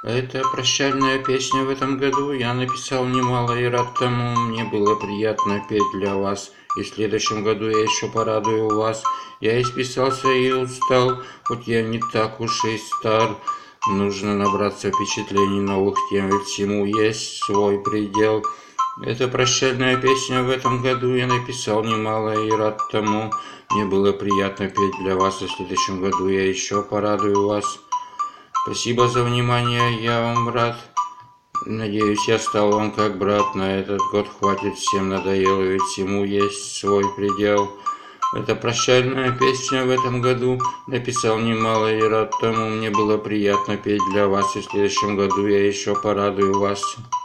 Это прощальная песня в этом году. Я написал немало и рад тому. Мне было приятно петь для вас. И в следующем году я еще порадую вас. Я исписался и устал, хоть я не так уж и стар. Нужно набраться впечатлений новых тем, ведь всему есть свой предел. Это прощальная песня в этом году. Я написал немало и рад тому. Мне было приятно петь для вас. И в следующем году я еще порадую вас. Спасибо за внимание, я вам рад. Надеюсь, я стал вам как брат. На этот год хватит, всем надоело, ведь всему есть свой предел. Это прощальная песня в этом году. Написал немало и рад тому. Мне было приятно петь для вас. И в следующем году я еще порадую вас.